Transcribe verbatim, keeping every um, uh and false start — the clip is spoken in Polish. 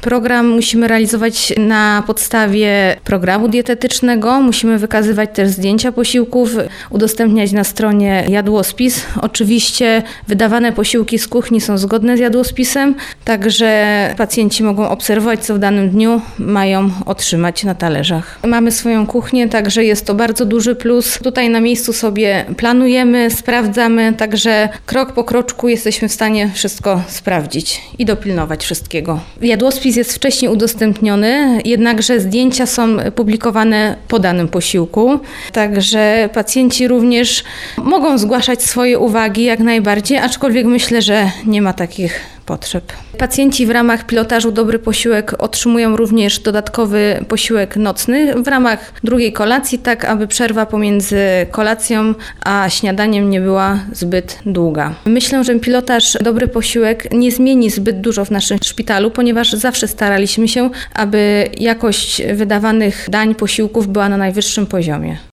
Program musimy realizować na podstawie programu dietetycznego, musimy wykazywać też zdjęcia posiłków, udostępniać na stronie jadłospis. Oczywiście wydawane posiłki z kuchni są zgodne z jadłospisem, także pacjenci mogą obserwować, co w danym dniu mają otrzymać na talerzach. Mamy swoją kuchnię, także jest to bardzo duży plus. Tutaj na miejscu sobie planujemy, sprawdzamy, także krok po kroczku jesteśmy w stanie wszystko sprawdzić i dopilnować wszystkiego. Jadłospis jest wcześniej udostępniony, jednakże zdjęcia są publikowane po danym posiłku, także pacjenci również mogą zgłaszać swoje uwagi jak najbardziej, aczkolwiek myślę, że nie ma takich potrzeb. Pacjenci w ramach pilotażu Dobry Posiłek otrzymują również dodatkowy posiłek nocny w ramach drugiej kolacji, tak aby przerwa pomiędzy kolacją a śniadaniem nie była zbyt długa. Myślę, że pilotaż Dobry Posiłek nie zmieni zbyt dużo w naszym szpitalu, ponieważ zawsze staraliśmy się, aby jakość wydawanych dań, posiłków była na najwyższym poziomie.